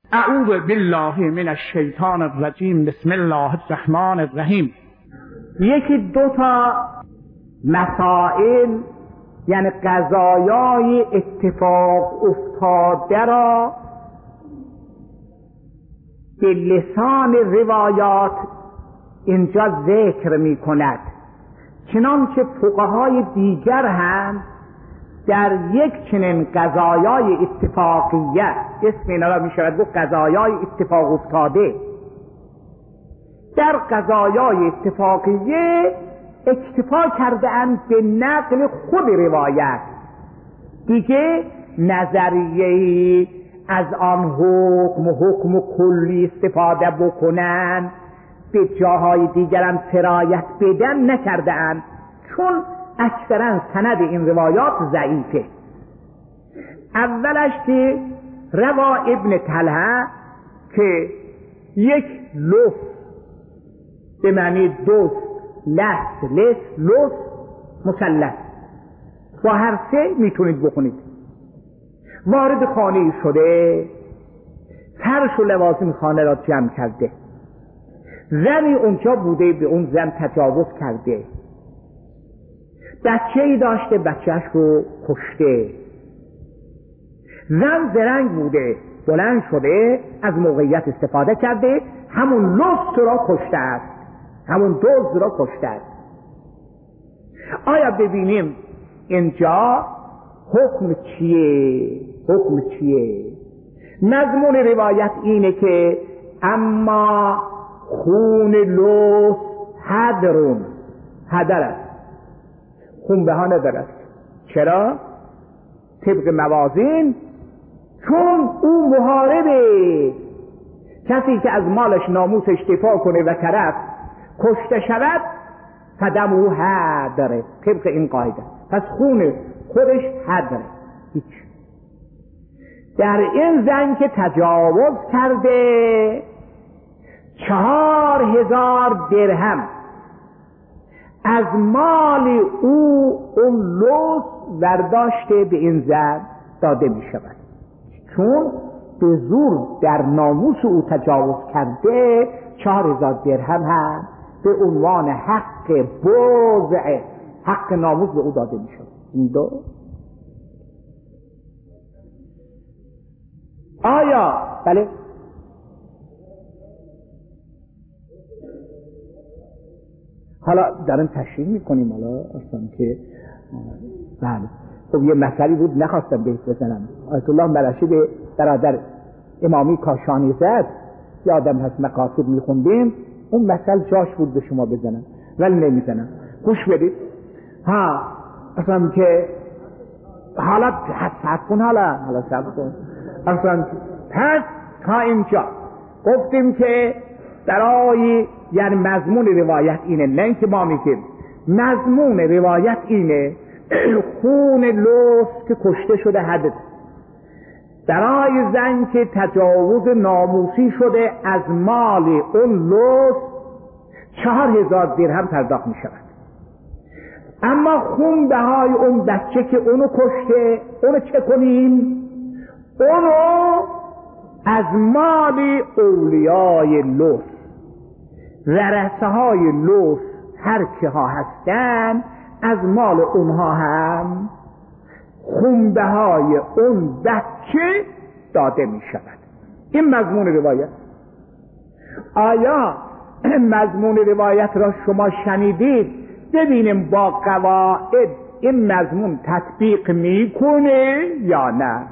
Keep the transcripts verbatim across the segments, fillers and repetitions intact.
اعوذ بالله من الشیطان الرجیم. بسم الله الرحمن الرحیم. یکی دو تا مسائل یعنی قضایای اتفاق افتاده را به لسان روایات اینجا ذکر می کند، چنانچه فقهای دیگر هم در یک چنین قضایای اتفاقیه، اسم اینا را می شود گفت قضایای اتفاق افتاده، در قضایای اتفاقیه اکتفا کرده اند به نقل خود روایت، دیگه نظریه‌ای از آن حکم و حکم کلی استفاده بکنن، به جاهای دیگرم سرایت بدن نکرده اند، چون اکثرا سند این روایات ضعیفه. اولش که روا ابن طلحه که یک لف به معنی دوست، لس، لس، لس، مثلث با هر سه میتونید بخونید، وارد خانه شده، فرش و لوازم خانه را جمع کرده، زنی اونجا بوده به اون زن تجاوز کرده، بچه ای داشته بچهش رو کشته، زن زرنگ بوده بلند شده از موقعیت استفاده کرده، همون لفظ را کشته است، همون دزد را کشته است. آیا ببینیم اینجا حکم چیه؟ حکم چیه؟ مضمون روایت اینه که اما خون لوس هدرون، هدر است، خون به ها ندارد. چرا؟ طبق موازین، چون او محاربه، کسی که از مالش ناموسش دفاع کنه و طرف کشته شود فدم او هدره، طبق این قاعده، پس خون خودش هدره. هیچ. در این زن که تجاوز کرده چهار هزار درهم از مال او اون لوس برداشته به این زن داده می شود، چون به زور در ناموس او تجاوز کرده. چهار هزار درهم هم به عنوان حق بوضع، حق ناموس به او داده می شود. این دو. آیا بله حالا دارم تشریح میکنیم، حالا اصلا که بله خب یه مسئله بود نخواستم بهش بزنم. آیت الله مرشی به برادر امامی کاشانی زد، یادم هست مقاصد میخوندیم، اون مسئله جاش بود به شما بزنم ولی نمیزنم. گوش بدید. ها اصلا که حالا حد کن، حالا حالا سب کن اصلا. پس تا اینجا گفتیم که درای یعنی مضمون روایت اینه، نه اینکه ما میگیم، مضمون روایت اینه خون لوس که کشته شده حد درای زن که تجاوز ناموسی شده از مال اون لوس چهار هزار درهم پرداخت می شود. اما خون بهای اون بچه که اونو کشته، اونو چه کنیم؟ اونو از مال اولیای لوس، ورثه های لوس هر که ها هستن، از مال اونها هم خونبه های اون بچه داده می شود. این مضمون روایت. آیا مضمون روایت را شما شنیدید؟ ببینیم با قواعد این مضمون تطبیق میکنه یا نه.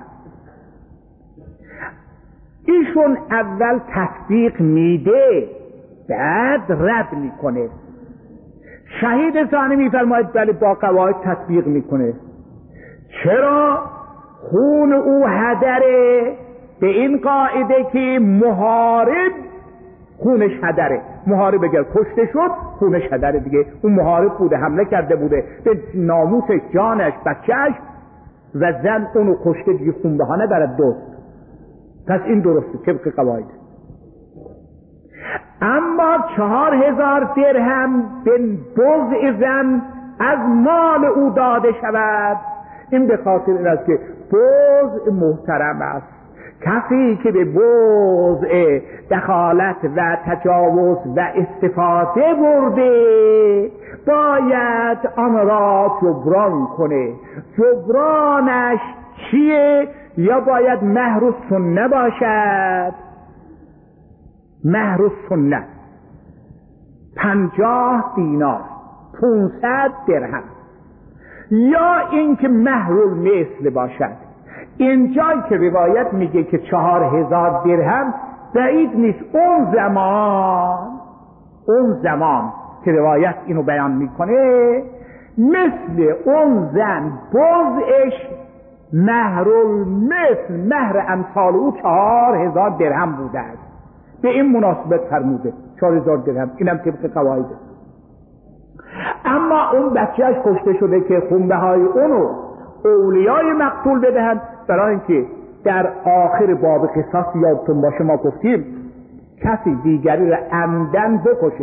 ایشون اول تطبیق میده بعد رد میکنه. شهید ثانی میفرماید بله با قواعد تطبیق میکنه. چرا؟ خون او هدره، به این قاعده که محارب خونش هدره. محارب اگر کشته شد خونش هدره دیگه. اون محارب بوده، حمله کرده بوده به ناموسش، جانش، بچهش، و زن اونو کشته دیگه، خون به ها ندارد دوست. پس این درسته طبق قواعد. اما چهار هزار درهم به بوضع زن از مال او داده شود، این به خاطر این است که بوضع محترم است، کسی که به وضع دخالت و تجاوز و استفاده برده باید آن را جبران کنه. جبرانش چیه؟ یا باید مهر السنه باشد، مهر السنه پنجاه دینار پونصد درهم، یا اینکه مهر المثل باشد. اینجایی که روایت میگه که چهار هزار درهم بعید نیست اون زمان اون زمان که روایت اینو بیان میکنه مثل اون زن بازش مهر المثل مهر امثال او چهار هزار درهم بوده است. به این مناسبت فرموده چهار هزار درهم، اینم طبق قواعده. اما اون بچهش کشته شده که خونبه های اونو اولیای مقتول بدهند، برای اینکه در آخر باب قصاص یادتون باشه ما گفتیم کسی دیگری را عمدن بکشه،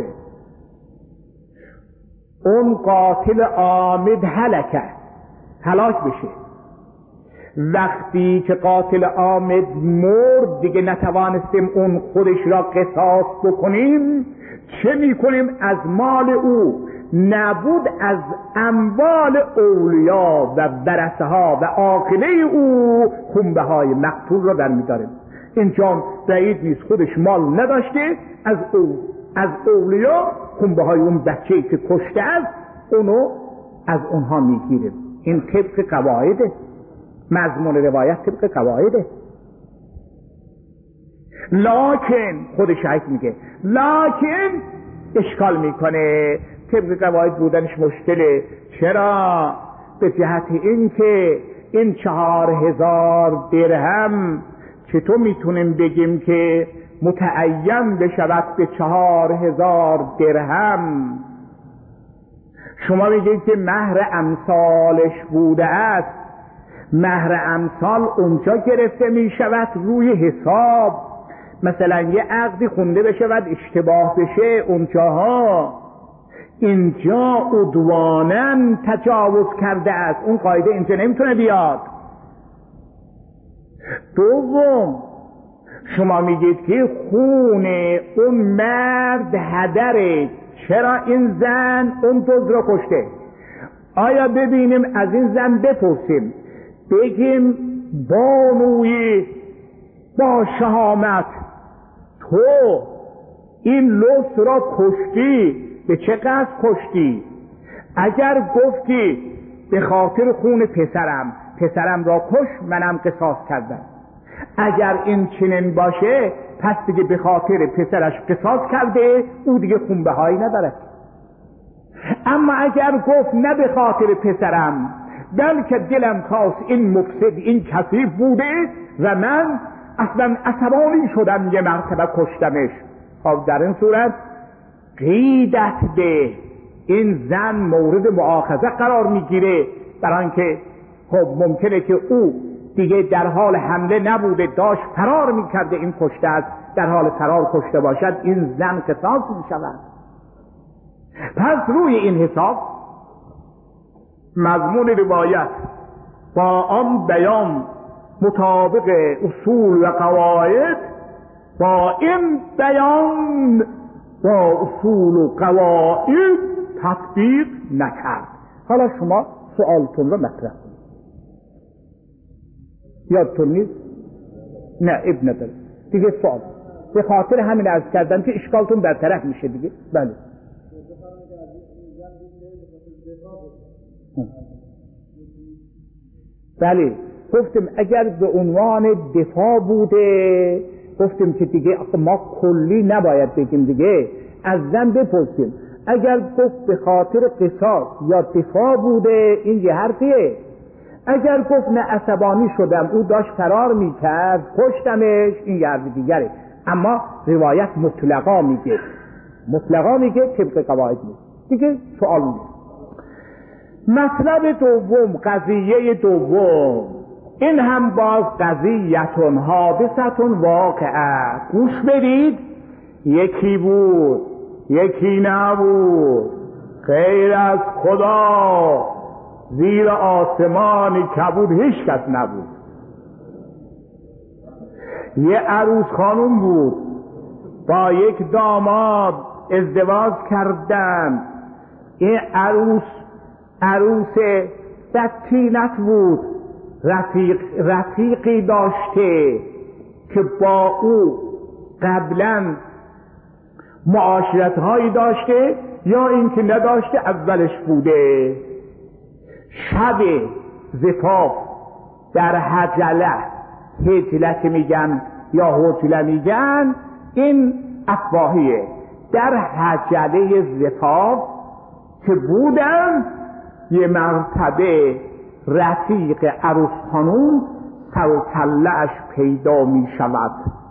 اون قاتل عامد هلکه هلاک بشه. وقتی که قاتل عامد مرد دیگه نتوانستیم اون خودش را قصاص بکنیم، چه میکنیم؟ از مال او نبود از اموال اولیا و ورثه ها و عاقله او خونبه های مقتول را در میداریم. اینجا بعید نیست خودش مال نداشته، از او از اولیا خونبه های اون بچه‌ای که کشته است اونو از اونها میگیریم. این طبق قواعده، مضمون روایت طبق قواعده. لکن خود شاید میگه لکن اشکال میکنه، طبق قواعد بودنش مشکله. چرا؟ به جهت این که این چهار هزار درهم چطور میتونیم بگیم که متعین بشود به چهار هزار درهم؟ شما میگید که مهر امثالش بوده است. مهر امثال اونجا گرفته میشود روی حساب، مثلا یه عقدی خونده بشود اشتباه بشه اونجاها، اینجا عدواناً تجاوز کرده است، اون قاعده اینجا نمیتونه بیاد. دوم شما میگید که خون اون مرد هدره، چرا این زن اون دزد را کشته؟ آیا ببینیم از این زن بپرسیم بگیم بانوی با شهامت تو این لص را کشتی، به چه قصد کشتی؟ اگر گفتی به خاطر خون پسرم، پسرم را کش منم قصاص کردم، اگر این چنین باشه پس دیگه به خاطر پسرش قصاص کرده، او دیگه خونبهایی ندارد. اما اگر گفت نه به خاطر پسرم بلکه دلم خواست این مفسد این کثیف بوده و من اصلا عصبانی شدم یه مرتبه کشتمش، خب در این صورت قیدت به این زن مورد مؤاخذه قرار میگیره، برای اینکه خب ممکنه که او دیگه در حال حمله نبوده، داشت فرار میکرده، این کشته است، در حال فرار کشته باشد، این زن قصاص میشود. پس روی این حساب مضمون روایت با آن بیان مطابق اصول و قواعد با این بیان با اصول و قواعد تطبیق نکرد. حالا شما سؤالتون رو مطرح کنید. یادتون نیست؟ نه اب نداره دیگه. سؤال به خاطر همین عرض کردم که اشکالتون برطرف میشه دیگه. بله بله گفتیم اگر به عنوان دفاع بوده گفتیم که دیگه ما کلی نباید بگیم دیگه، از زن بپرسیم. اگر گفت به خاطر قصاص یا دفاع بوده این یه حرفیه. اگر گفت نه عصبانی شدم او داشت فرار میکرد کشتمش، این یه حرف دیگره. اما روایت مطلقا میگه مطلقا میگه طبق قواعد نیست دیگه. سوال نیست. مطلب دوم، قضیه دوم، این هم باز قضیتون حادثتون واقعه. گوش بدید، یکی بود یکی نبود، غیر از خدا زیر آسمانی کبود هیچ کس نبود. یه عروس خانم بود با یک داماد ازدواج کردن. این عروس عروس بدطینت بود، رفیق رفیقی داشته که با او قبلا معاشرت هایی داشته یا اینکه نداشته اولش بوده. شب زفاف در حجله، حجله که میگن یا حجله میگن، این افواهیه، در حجله زفاف که بودن یه مرتبه رفیق عروس خانوم سر و کله‌اش پیدا می شود.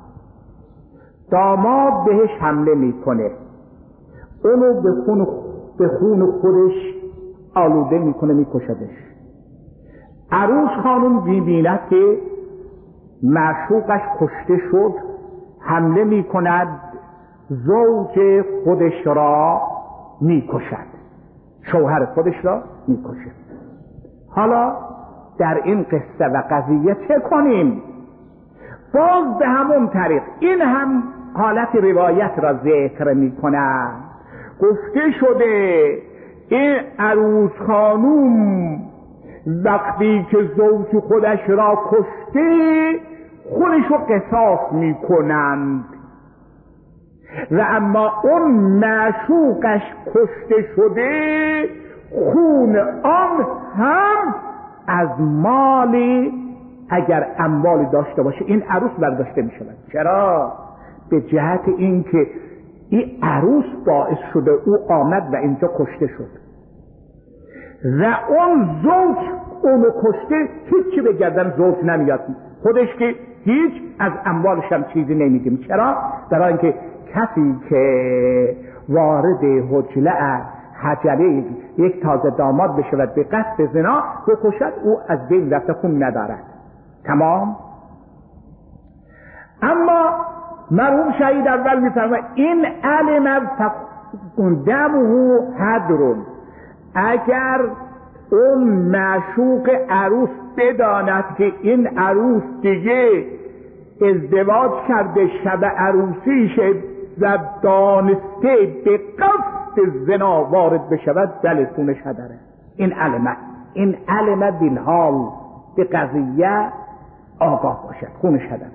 داماد بهش حمله میکنه، اونو به خون به خون خودش آلوده میکنه، میکشدش. عروس خانم میبیند که معشوقش کشته شد، حمله میکند، زوج خودش را میکشد، شوهر خودش را میکشد. حالا در این قصه و قضیه چه کنیم؟ باز به همون طریق این هم حالت روایت را ذکر میکنن. گفته شده این عروس خانوم وقتی که زوج خودش را کشته خودش رو قصاص میکنند و اما اون معشوقش کشته شده خون آن هم از مالی، اگر اموالی داشته باشه، این عروس برداشته می شود. چرا؟ به جهت اینکه این عروس باعث شده او آمد و اینجا کشته شد و اون زوج اونو کشته، هیچی به گردن زوج نمیاد، خودش که هیچ از اموالش هم چیزی نمیدیم. چرا؟ برای اینکه کسی که وارد حجله حجله یک تازه داماد بشود به قصد زنا بکشد، او از بین رفته، خون ندارد. تمام. اما مرحوم شهید اول میفرماید این علم دمه هدرون، اگر اون معشوق عروس بداند که این عروس دیگه ازدواج کرده، شب عروسیشه و دانسته به قصد زنا وارد بشود، بله خونش هدره. این علمه این علمه بالحال به قضیه آگاه باشد، خونش هدره.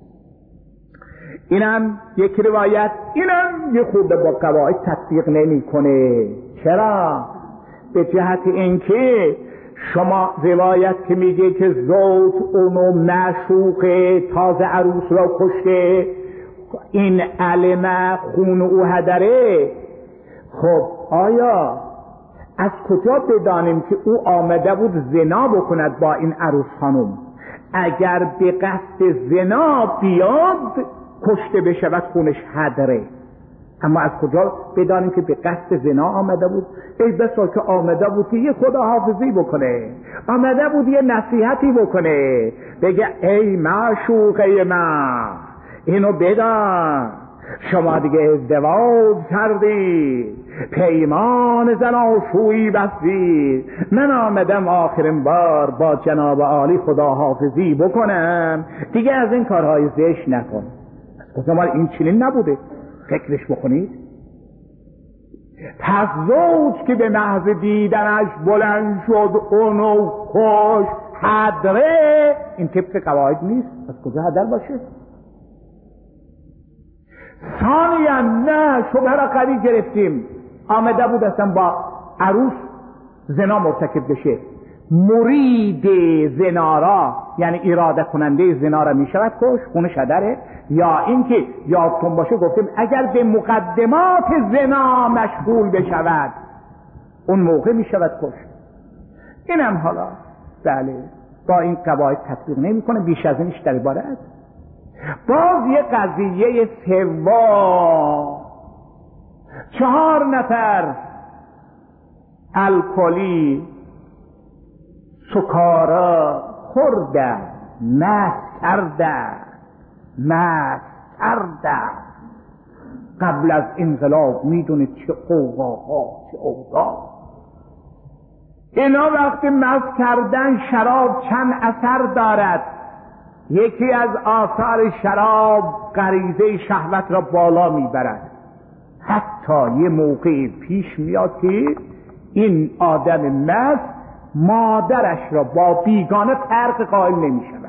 اینم یک روایت، اینم یه خورده با قواعد تطبیق نمی کنه. چرا؟ به جهت اینکه شما روایت که میگه که زوج اونو معشوق تازه عروس را کشته، این علمه خون او هدره، خب آیا از کجا بدانیم که او آمده بود زنا بکند با این عروس خانم؟ اگر به قصد زنا بیاد کشته بشود خونش هدره. اما از کجا بدانیم که به قصد زنا آمده بود؟ ای بسا که آمده بود که یه خداحافظی بکنه، آمده بود یه نصیحتی بکنه، بگه ای معشوقه من اینو بدان، شما دیگه ازدواج کردید، پیمان زناشویی بستید، من آمدم آخرین بار با جناب عالی خداحافظی بکنم، دیگه از این کارهای زشت نکن. از کجا مال این چنین نبوده؟ فکرش بکنید. پس زوج که به محض دیدنش بلند شد اونو خوش هدره، این طبق قواعد نیست. از کجا هدر باشه؟ ثانیا نه، شبه را قوی گرفتیم، آمده بود اصلا با عروس زنا مرتکب بشه، مرید زنا را یعنی اراده کننده زنا را می شود کش، خونش هدره. یا اینکه یادتون باشه گفتیم اگر به مقدمات زنا مشغول بشود اون موقع می شود کش. اینم حالا بله با این قواعد تطبیق نمی کنه، بیش از اینش در عبارت. باز یه قضیه سوم، چهار نفر الکلی سکارا خورده، مست کرده مست کرده قبل از انقلاب. میدونید چه قوقاها، چه اوضاع. اینا وقتی مست کردن شراب چند اثر دارد؟ یکی از آثار شراب غریزه شهوت را بالا میبرد. حتی یه موقع پیش میاد که این آدم مست مادرش را با بیگانه فرق قائل نمیشود.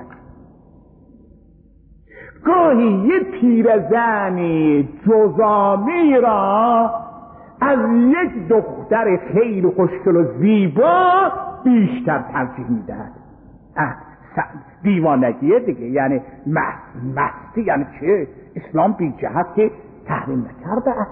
گاهی یه پیرزنی جزامی را از یک دختر خیلی خوشگل و زیبا بیشتر ترجیح میدهد. دیوانگیه دیگه، یعنی مست مستی یعنی چه؟ اسلام بی جهت که تحریم نکرده است.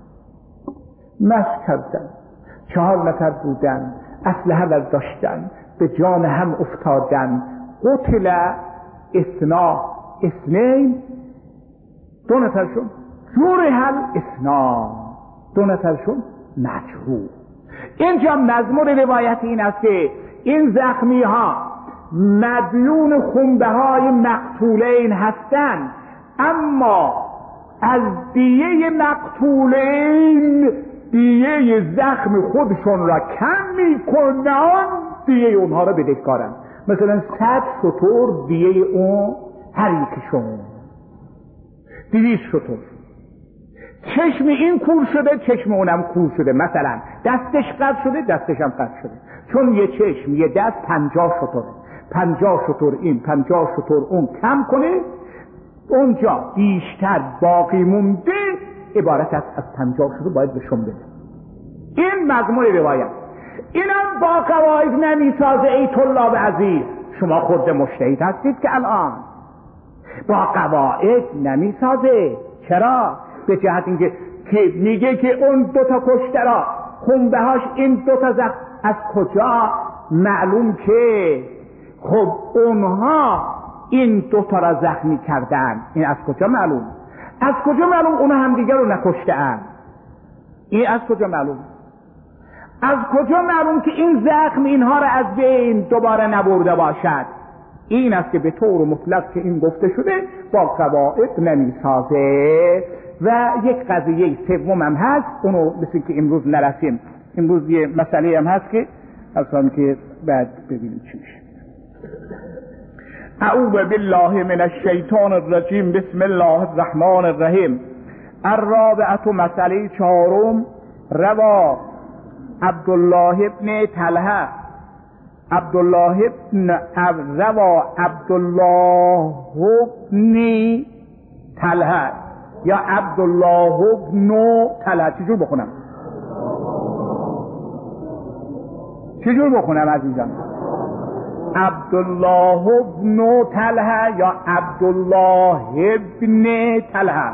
مست کردن، چهار نفر بودن، اسلحه برداشتن، به جان هم افتادن. قتل اثنا اثنین، دو نفرشون جرح الاثنا، دو نفرشون مجروح. اینجا مضمون روایت این است که این زخمی ها مدیون خونبه های مقتولین هستند، اما از دیه مقتولین دیه زخم خودشون را کم میکنن، دیه اونها را بدهکارن. مثلا صد شتر دیه اون هر یکیشون دویست شتر. چشم این کور شده، چشم اونم کور شده. مثلا دستش قطع شده، دستش هم قطع شده. چون یه چشم یه دست پنجاه شتره، پنجاه شتر این پنجاه شتر اون کم کنه، اونجا بیشتر باقی مونده عبارت است از پنجاه شتر باید بهشون بده. این مضمون روایت. اینم با قواعد نمیسازه. ای طلاب عزیز، شما خود مجتهد هستید که الان با قواعد نمیسازه. چرا؟ به جهت اینکه که میگه که اون دوتا کشته را خونبه هاش این دوتا زخم از کجا معلوم که خب اونها این دوتا را زخمی کردن. این از کجا معلوم؟ از کجا معلوم اونها هم دیگر رو نکشته اند؟ این از کجا معلوم؟ از کجا معلوم که این زخم اینها را از بین دوباره نبرده باشد؟ این است که به طور مطلق که این گفته شده با قواعد نمیسازه. و یک قضیه سوم هم هست، اونو مثل که امروز نرسیم. امروز یه مسئله هم هست که اصلا که بعد ببینیم چی میشه. اعوذ بالله من الشیطان الرجیم، بسم الله الرحمن الرحیم. الرابعه، مسئله چهارم، روا عبدالله ابن طلحه عبدالله ابن روا عبدالله ابن طلحه یا عبدالله ابن طلحه. چجور بخونم؟ چجور بخونم عزیزم؟ عبدالله ابن طلحه یا عبدالله ابن طلحه؟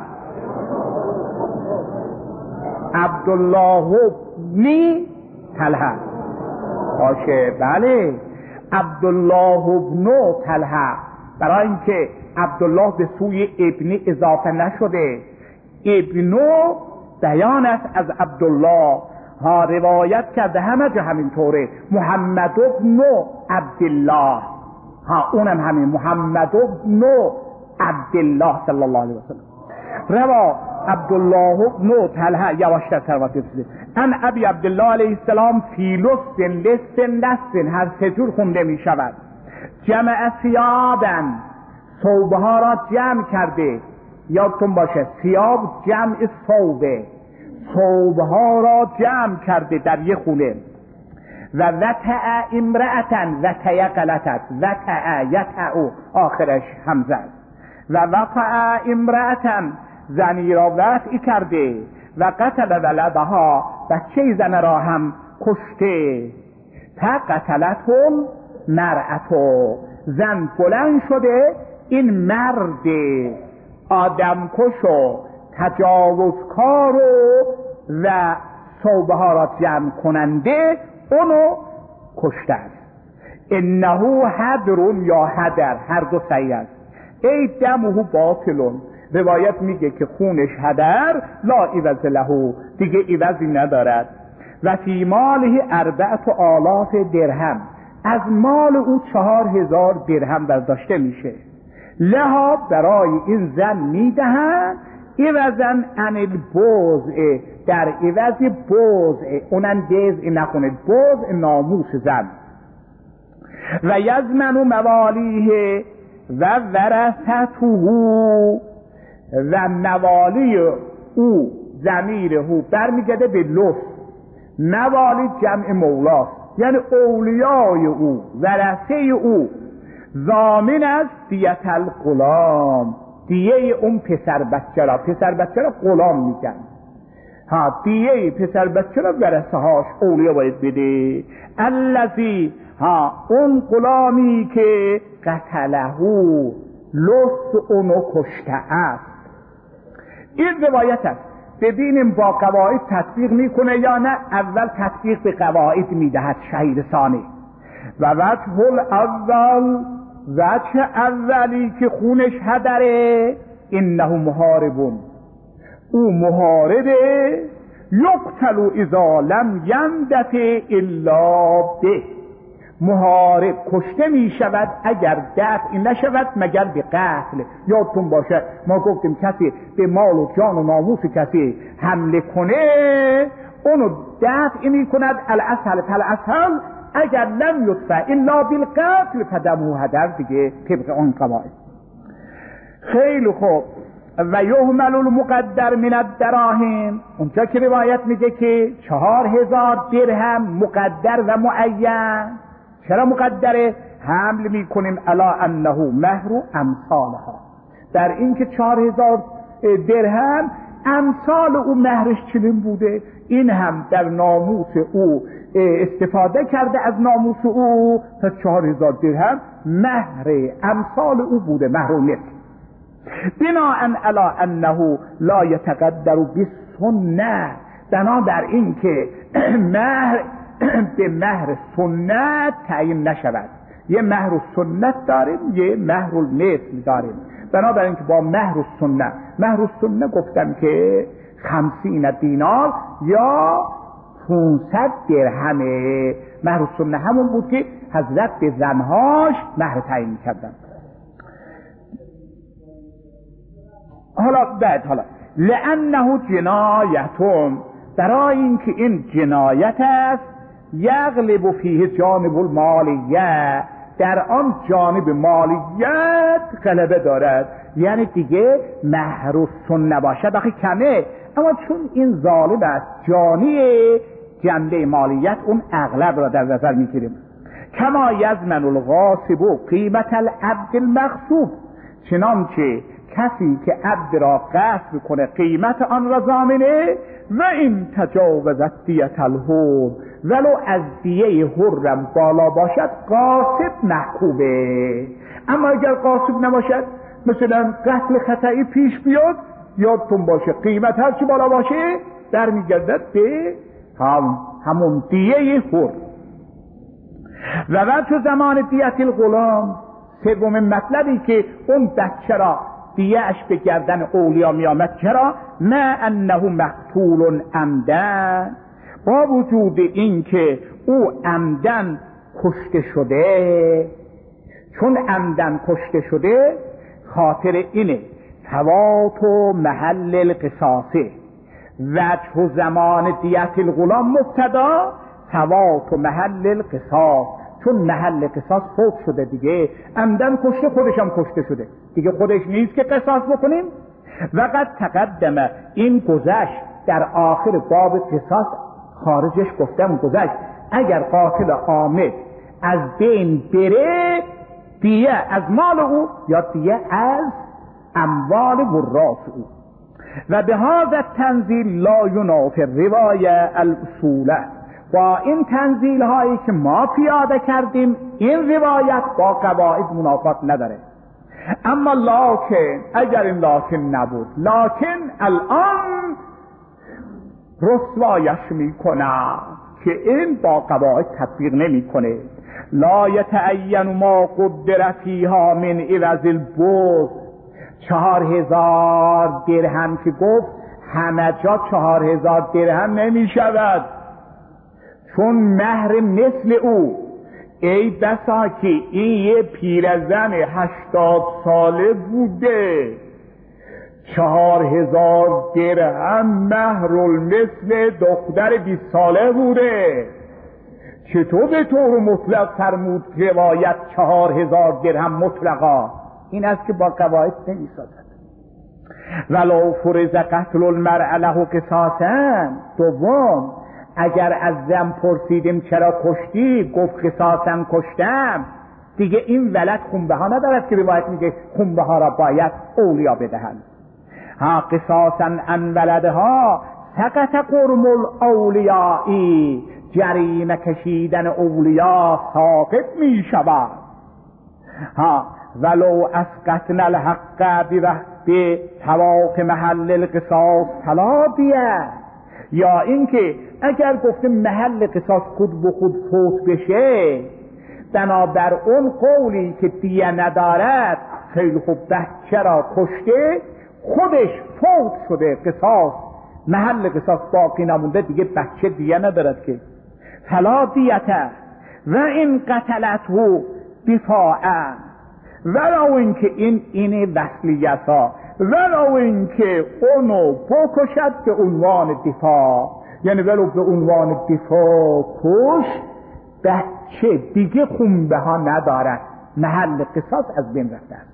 عبدالله ابن طلحه باشه. بله، عبدالله ابن طلحه، برای اینکه عبدالله به سوی ابن اضافه نشده، ابن بیان است از عبدالله. ها روایت کرده همه جا همینطوره، محمد ابن عبدالله. ها اونم همین، محمد ابن عبدالله صلی الله علیه وسلم. روا عبدالله ابن طلحه، یواشتر تروات بسید ان ابی عبدالله علیه السلام فی لسن لسن لسن، هر سجور خونده می شود. جمع ثیابن، ثوبه ها را جمع کرده. یادتون باشه ثیاب جمع ثوبه، ثوبه ها را جمع کرده در یه خونه. و وطع امرأتن، وطع غلط است، وطع یطع آخرش همزه است. و وقع امرأتن، زنی را وطع کرده. و قتل ولدها، بچه زن را هم کشته. تا قتلتهم مرأتو، زن بلند شده این مرد آدم کشو تجاوزکارو و ثوبه ها را جمع کننده اونو کشته است. انه هدرون یا هدر، هر دو صحیح است. ای دمه باطلون، روایت میگه که خونش هدر، لا عوض له، دیگه عوضی ندارد. و فی ماله اربعت آلاف درهم، از مال او چهار هزار درهم برداشته میشه. لها، برای این زن میدهند، عوضن عن البوضع، در عوض بوضع، اونم بوضع نخونه، بوضع ناموس زن. و یزمن موالیه، و ورثته و موالی او، ضمیر او برمیگرده به لطف. موالی جمع مولاست، یعنی اولیای او، ورثه او، ضامن از دیت الغلام، دیه اون پسر بچه را، پسر بچه را غلام میگن، ها دیه پسر بچه را ورثه هاش اولیا باید بده. الذی، ها اون غلامی که قتله، لطف اونو کشته است. این روایت است. ببینیم با قواعد تطبیق میکنه یا نه. اول تطبیق به قواعد میدهد شهید ثانی. و وجه الاول، وجه اولی که خونش هدره، انه محاربون، او محاربه، یقتل اذا لم یندفع الا به، محارب کشته می شود اگر دفع نشود مگر به قتل. یادتون باشه ما گفتیم کسی به مال و جان و ناموس کسی حمله کنه اونو دفع می کند الاسهل فالاسهل، اگر لم یدفع الا بالقتل فدمه هدر، دیگه طبق اون قواعد. خیلی خوب. و یهمل المقدر من الدراهم، اونجا که روایت میگه که چهار هزار درهم مقدر و معین. چرا مقدره؟ حمل میکنیم علا انه مهر امثالها، در این که چهار هزار درهم امثال او مهرش چنین بوده، این هم در ناموس او استفاده کرده از ناموس او، پس چهار هزار درهم مهر امثال او بوده، مهر و نصف. بناء علی انه لا یتقدر بالسنه، بنا در این که مهر به مهر سنت تعیین نشود. یه مهر سنت داریم، یه مهر النصف داریم. بنابراین که با مهر سنت، مهر سنت گفتم که خمسین دینار یا پانصد درهمه. مهر سنت همون بود که حضرت به زنهاش مهر تعیین کردن. حالا بعد حالا لانه جنایتون، برای اینکه این جنایت است، یغلب فیه جانب المالیه، در آن جانب مالیت غلبه دارد، یعنی دیگه مهر و سن نباشد آخه کمه، اما چون این ظالم است جانی جنبه مالیت اون اغلب را در نظر میگیریم. کما یضمن الغاصب قیمت العبد المغصوب، چنانچه کسی که عبد را غصب کنه قیمت آن را ضامنه. و این تجاوزت دیت الحر، ولو از دیه حرم بالا باشد غاصب محکومه. اما اگر غاصب نباشد، مثلا قتل خطایی پیش بیاد، یادتون باشه قیمت هر چی بالا باشه در میگردد به هم همون دیه حر. و وقت زمان دیت الغلام، سوم مطلبی که اون بچه را دیهش به گردن اولیا می آمد، چرا؟ نه انه مقتول عمدن، با وجود این که او عمدن کشته شده، چون عمدن کشته شده خاطر اینه فوات و محل القصاصه، وجه و زمان دیت الغلام مبتدا، فوات و محل القصاص، چون محل قصاص فوت شده دیگه، عمدن کشته خودش هم کشته شده دیگه، خودش نیست که قصاص بکنیم. وقد تقدم، این گذشت در آخر باب قصاص، خارجش گفتم گذشت، اگر قاتل عامد از بین بره، دیه از مال او یا دیه از اموال وراث او. و به هذا تنزیل لا ینافی روایه الاصوله، با این تنزیل هایی که ما پیاده کردیم این روایت با قواعد منافات نداره. اما لکن، اگر این لکن نبود، لکن الان رسوایش میکنه که این با قواعد تطبیق نمیکنه. لا یتعین ما قدر فیها من عوض البغض، چهار هزار درهم که گفت همه جا چهار هزار درهم نمی شود، چون مهر مثل او. ای بسا که این یه پیرزن هشتاد ساله بوده، چهار هزار درهم مهر مثل دختر بیست ساله بوده، چطور به طور مطلق فرمود روایت چهار هزار درهم مطلقا؟ این است که با قواعد نمی‌سازد. ولو فرض قتل المرء له قصاصا، دوم اگر از زن پرسیدیم چرا کشتی، گفت قصاصا کشتم، دیگه این ولد خونبه ها ندارد که روایت میگه خونبه ها را باید اولیا بدهند. ها قصاصا ان ولدها سقط قرم الاولیایی، جریمه کشیدن اولیا ساقط می شود. ها ولو اسقطنا الحق به تواف محل القصاص فلا دیه، یا اینکه اگر گفته محل قصاص خود به خود فوت بشه، بنابر اون قولی که دیه ندارد، خیلی خوب بچه را کشته خودش فوت شده، قصاص محل قصاص باقی نمونده، دیگه بچه دیه ندارد که فلا دیته و این قتلته دفاعا، ولو اینکه این این وصلیت ها، ولو اینکه اونو بکشد به عنوان دفاع، یعنی ولو به عنوان دفاع کش، بچه دیگه خونبه ها ندارد، محل قصاص از بین رفته است.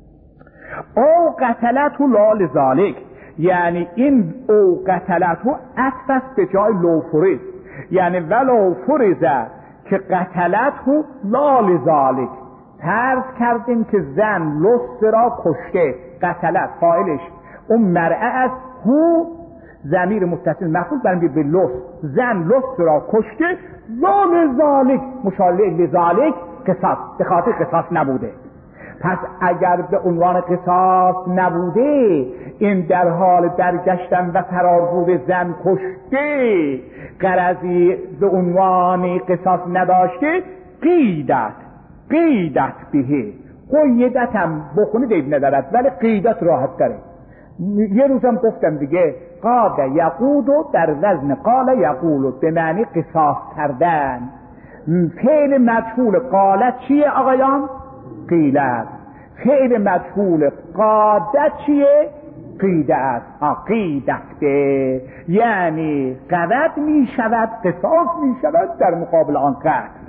او قتلته لا لذالک، یعنی این او قتلته عطف است به جای لو فرض، یعنی ولو فرض که قتلته لا لذالک، فرض کردیم که زن لست را کشته، قتلت فاعلش اون مرعه است، هو ضمیر متصل مفعول برمی به لست، زن لست را کشته، لا لذالک مشابه لذالک قصاص، به خاطر قصاص نبوده. پس اگر به عنوان قصاص نبوده، این در حال درگشتن و فرار بوده، زن کشته، غرضی به عنوان قصاص نداشته، قیدت قیدت بهه، قیدت هم بخونید عیب ندارد، ولی قیدت راحت داره. یه روزم گفتم دیگه، قاد یقودو در وزن قال یقولو، به معنی قصاص کردن. فعل مجهول قالت چیه آقایان؟ قیلت. فعل مجهول قادت چیه؟ قیده است. قیدت به، یعنی قدت می شود، قصاص می شود در مقابل آن قتل.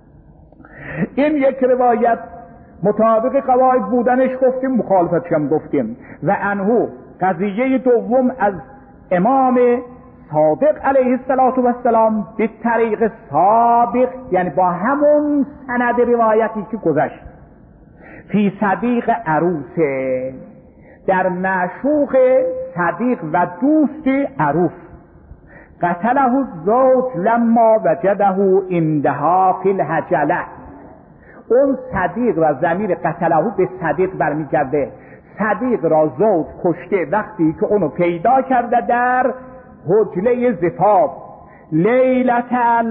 این یک روایت مطابق قواعد بودنش گفتیم، مخالفتش هم گفتیم. و انهو قضیه دوم از امام صادق علیه السلام به طریق سابق، یعنی با همون سند روایتی که گذشت، فی صدیق عروسه، در معشوق صدیق و دوست عروس، قتله الزوج لما وجده عندها فی الحجله. اون صدیق و ضمیر قتله به صدیق برمیگرده، صدیق را زوج کشته وقتی که اونو پیدا کرده در حجله زفاف، لیلت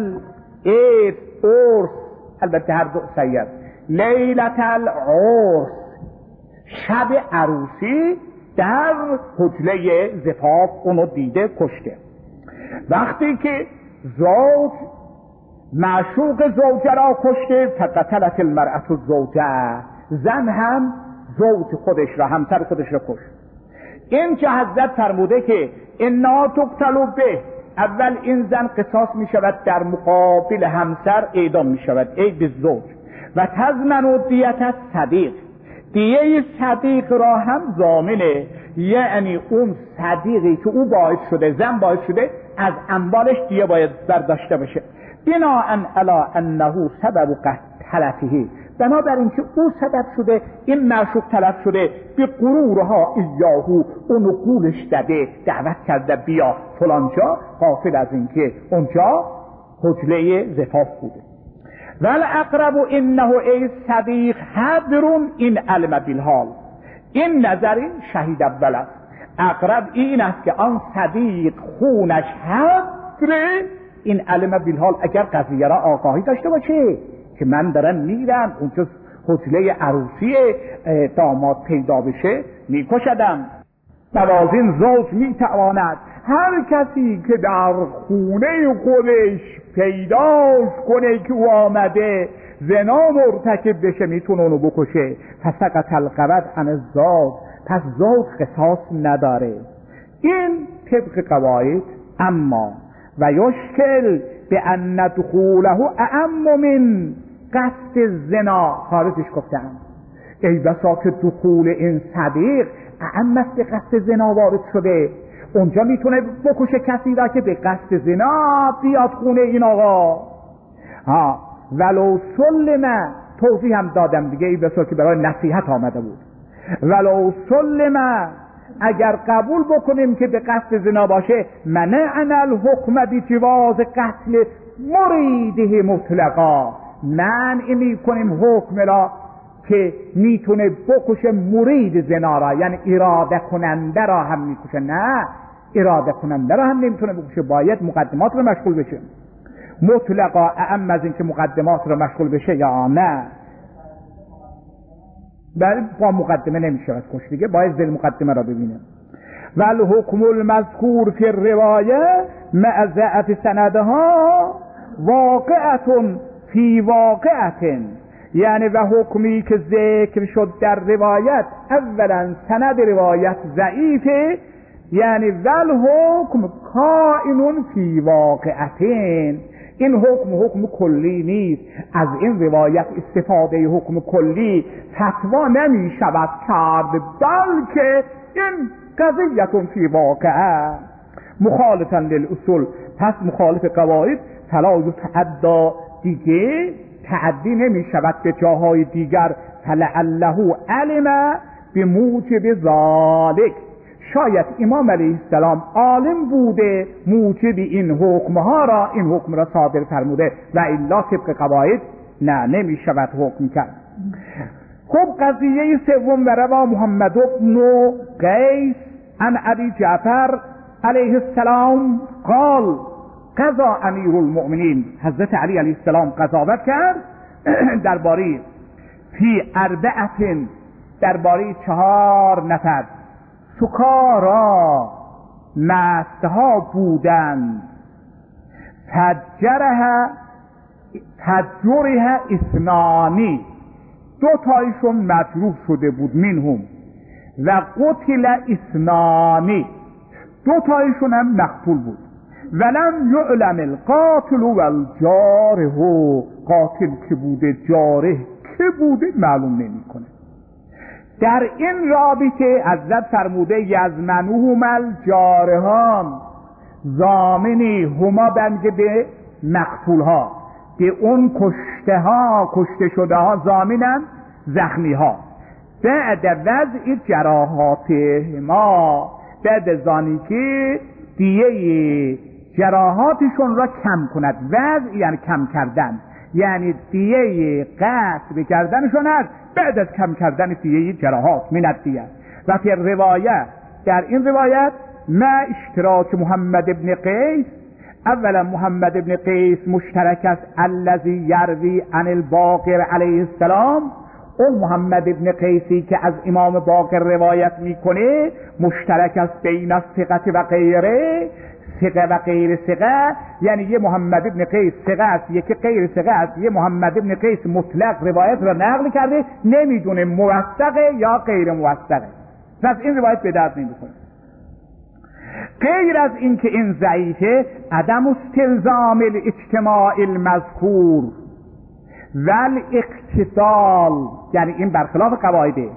العرس، البته هر دو سید، لیلت العرس، شب عروسی در حجله زفاف اونو دیده کشته. وقتی که زوج معشوق زوجه را کشته، فقتلت المرأة الزوجه، زن هم زوج خودش را، همسر خودش را کشت. این که حضرت فرموده که انا تقتلوا به، اول این زن قصاص می شود، در مقابل همسر اعدام می شود، ای به زوج. و تضمن دیت صدیق، دیه صدیق را هم ضامنه، یعنی اون صدیقی که او باعث شده، زن باعث شده، از اموالش دیه باید برداشته بشه، بناء علی انه سبب قتلته، بنابراین که او سبب شده این معشوق تلف شده، به غرورها ایاهو، اونو قولش داده، دعوت کرده بیا فلانجا، غافل از اینکه اونجا حجله زفاف بوده. ول اقرب انه ای صدیق حضرون این علم بالحال، این نظری شهید اول است. اقرب این است که آن صدیق خونش حضره، این علم بالحال، اگر قضیه را آگاهی داشته باشه که من دارم میرم اونجا حجله عروسی داماد پیدا بشه میکشدم. نوازین زوج میتواند هر کسی که در خونه خودش پیداش کنه که او آمده زنا مرتکب بشه میتونه اونو بکشه. فسقط القود عن الزوج، پس زوج قصاص نداره. این طبق قواعد. اما و یشکل به ان دخوله اعم من قصد زنا، خارجش گفتم ای بسا که دخول این صدیق اعم است به قصد زنا وارد شده، اونجا میتونه بکشه کسی را که به قصد زنا بیاد خونه این آقا. ها ولو سلم، توضیح هم دادم دیگه، ای بسا که برای نصیحت آمده بود. ولو سلم، اگر قبول بکنیم که به قصد زنا باشه، منعنا الحکم بجواز قتل مریده مطلقا، منع میکنیم حکم را که میتونه بکشه مرید زنا را، یعنی اراده کننده را هم میکشه. نه، اراده کننده را هم نمیتونه بکشه، باید مقدمات رو مشغول بشه. مطلقا اعم از این که مقدمات رو مشغول بشه یا نه؟ بله، با مقدمه نمیشه از کش دیگه، باید زل مقدمه را ببینه. والحکم المذکور فی الروایه مع ضعف سندها واقعتون فی واقعتن، یعنی و حکمی که ذکر شد در روایت، اولا سند روایت ضعیفه، یعنی ول حکم کائن فی واقعتن، این حکم حکم کلی نیست، از این روایت استفاده حکم کلی فتوا نمی شود کرد، بلکه این قضیتون فی واقعه مخالفا للاصول، پس مخالف قواعد، فلا یتعدی، دیگه تعدی نمی شود به جاهای دیگر، فلعله علم بموجب ذالک، شاید امام علیه السلام عالم بوده موجب این حکمها را، این حکم را صادر فرموده، و الا طبق قواعد نه، نمی شود حکم کرد. خب قضیه سوم، و روا محمد بن قیس عن ابی جعفر علیه السلام قال قضا امیر المؤمنین، حضرت علی علیه السلام قضاوت کرد درباره فی اربعه، درباره چهار نفر سکارا مستها بودند، تجرها تجرها اثنانی، دو تایشون مجروح شده بود، منهم و قتل اثنانی، دو تایشون هم مقتول بود، ولم یعلم القاتل والجاره، قاتل که بوده جاره که بوده معلوم نمی کنه. در این رابطه حضرت فرموده یزمنوهم الجارهان، ضامنی هما بنده به مقتول ها، به اون کشته ها کشته شده ها ضامنن زخمی ها، بعد وضع جراحات ما، بعد زانی که دیه جراحاتشون را کم کند، وضع یعنی کم کردن، یعنی دیه قتل کردنشون است بعد از کم کردن دیه جراحات من دیه. و فی روایت، در این روایت ما اشتراک محمد ابن قیس، اولا محمد ابن قیس مشترک است الذی یروی عن الباقر علیه السلام، اون محمد ابن قیسی که از امام باقر روایت میکنه مشترک است بین الثقه و غیره، ثقه و غیر ثقه، یعنی یه محمد ابن قیس ثقه است، یکی غیر ثقه است، یه محمد ابن قیس مطلق روایت را نقل کرده، نمیدونه موثقه یا غیر موثقه، پس این روایت به درد نمیخوره. غیر از این که این ضعیفه، عدم استلزام الاجتماع المذکور ول اقتتال، یعنی این برخلاف قواعده،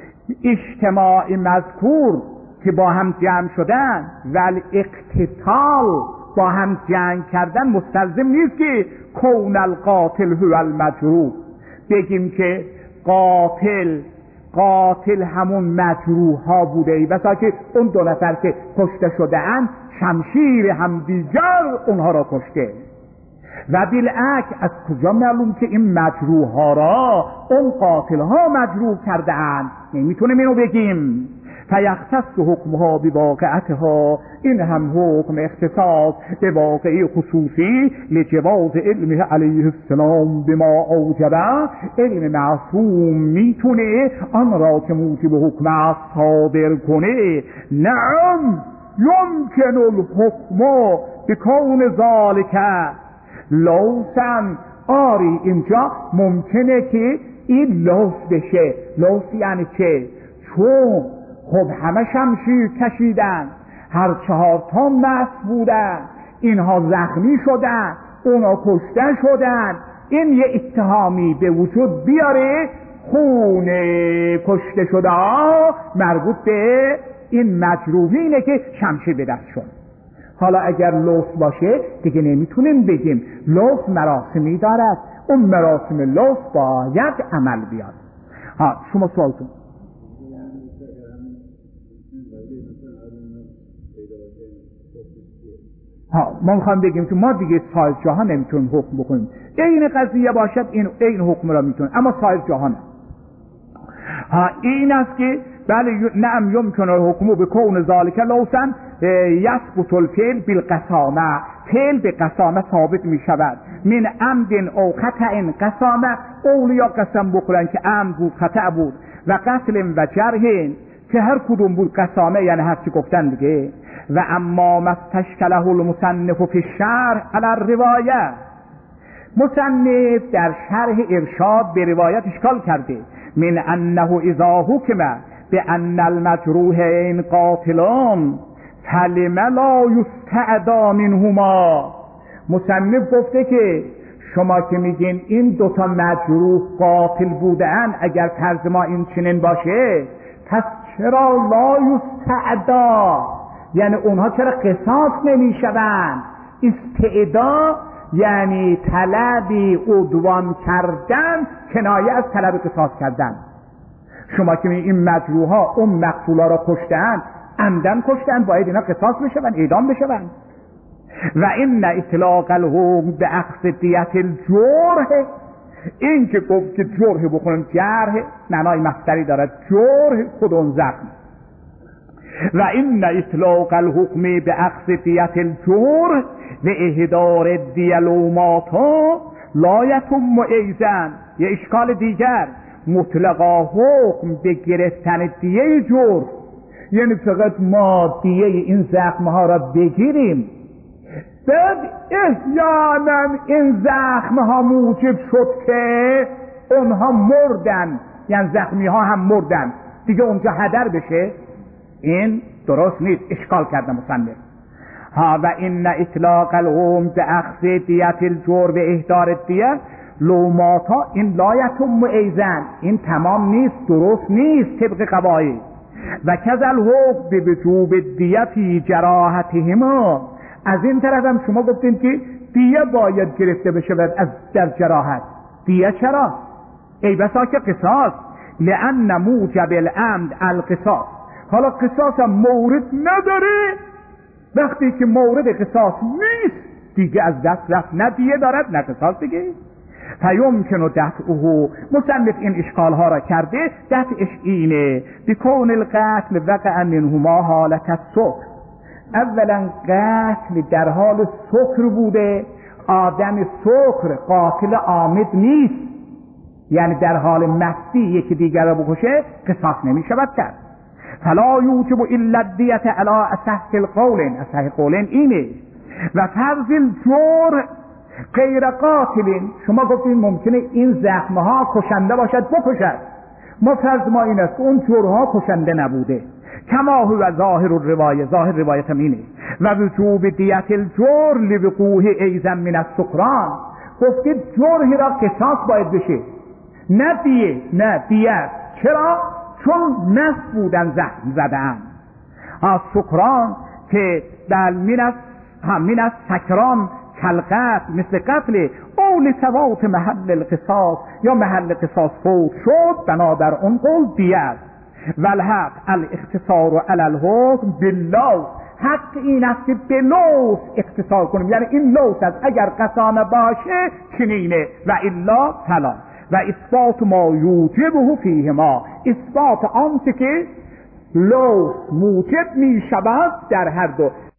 اجتماع مذکور که با هم جمع شدن ول اقتتال با هم جنگ کردن مستلزم نیست که کون القاتل هو المجروح، بگیم که قاتل قاتل همون مجروح ها بوده، ای بسا که اون دو نفر که کشته شده اند شمشیر هم دیگر اونها را کشته، و بالعکس از کجا معلوم که این مجروح ها را اون قاتل ها مجروح کرده اند؟ نمیتونیم اینو بگیم. فیختص حکمها بواقعتها، این هم حکم اختصاص به واقعی خصوصی لجواز علم علیه السلام بما اوجبه، علم معصوم میتونه آن را که موجب حکم است صادر کنه. نعم یمکن الحکم بکون ذالک لوسن، آری اینجا ممکنه که این لوس بشه. لوس یعنی چه؟ چون خب همه شمشیر کشیدن، هر چهار تا مست بودن، اینها زخمی شدن، اونا کشته شدن، این یه اتهامی به وجود بیاره، خون کشته شده ها مربوط به این مجروحینه که شمشیر به دست شد. حالا اگر لوث باشه دیگه نمیتونیم بگیم. لوث مراسمی دارد، اون مراسم لوث باید عمل بیاد. ها شما سوالتون. ها ما میخوام بگیم که ما دیگه سایر جهان نمیتونیم حکم بکنیم. این قضیه باشد این این حکم را میتونیم، اما سایر جهان ها این است که بله نعم یمکن الحکم بکون ذالک لوثا یثبت الفعل بالقسامه، فعل به قسامه ثابت می شود. من عمد او خطأ قسامه، اولیا قسم بخورن که عمد بود خطأ بود، و قتل و جرح که هر کدوم بود قسامه یعنی هرچی گفتن دیگه. و اما مستشکله المصنف فی الشرح علی الروایه، مصنف در شرح ارشاد به روایت اشکال کرده من انه اذا حکم بان المجروحین قاتلان فلم لا یستعدا منهما. مصنف گفته که شما که میگین این دوتا مجروح قاتل بودن، اگر فرض ما این چنین باشه پس چرا لا یستعدا، یعنی اونها چرا قصاص نمیشوند؟ استعدا یعنی طلبی عدوان کردن کنایه از طلب قصاص کردن. شما که میگین این مجروحا اون مقتولا را کشتن، عمدن کشتن، باید اینا قصاص بشون، اعدام بشون. و این اطلاق الحکم به اخذ دیت الجرح، این که گفت که جرح بکنن، جرح معنای مصدری دارد، جرح خودون زخم. و این اطلاق الحکم به اخذ دیت الجرح و اهدار دیلوماتا لا یتم ایزن. یه اشکال دیگر، مطلقا حکم به گرفتن دیه جرح، یعنی فقط ما دیه این زخمها را بگیریم، بعد احیانا این زخمها موجب شد که اونها مردن، یعنی زخمی ها هم مردن، دیگه اونجا هدر بشه، این درست نیست. اشکال کرده مصنف. ها و این اطلاق الحکم به اخذ دیت الجرح و اهدار دیه لوماتا این لایتم ایزن، این تمام نیست، درست نیست طبق قواعد. و کذل حکم به وجوب دیتی جراحتهما، از این طرف هم شما گفتین که دیه باید گرفته بشه از در جراحت. دیه چرا؟ ای بسا که قصاص، لأن موجب العمد القصاص. حالا قصاص هم مورد نداره، وقتی که مورد قصاص نیست دیگه از دست رفت، نه دیه دارد نه قصاص دیگه. فیمکن دفعه، مصنف این اشکال ها را کرده، دفعش اینه بکون القتل وقع منهما حالت السکر. اولا قتل در حال سکر بوده، آدم سکر قاتل عامد نیست، یعنی در حال مستی یکی دیگر را بکشه قصاص نمی شود کرد. فلا یوجب الا الدیت علی اصح القولین، اصح قولین اینه. و فرض الجرح غیر قاتلین، شما گفتین ممکنه این زخمها کشنده باشد بکشد، ما فرض ما این است اون جرحها کشنده نبوده، کما هو ظاهر الروایه، ظاهر روایت هم اینه. و وجوب دیت الجرح لوقوع ایضا من السکران، گفتید جرح را قصاص باید بشه، نه دیه، نه دیه. چرا؟ چون نس بودن زخم زدن. از سکران که در من است هم من است سکران کلقت، مثل قتل او لثبات محل القصاص، یا محل قصاص فوت شد، بنابر اون قول دیت. والحق الاختصار علی الحکم باللوث، حق این است که به لوث اختصار کنیم، یعنی این لوث است، اگر قسامه باشه چنینه و الا فلا. و اثبات ما یوجبه فیهما، اثبات آنچه که لوث موجب می شود در هر دو.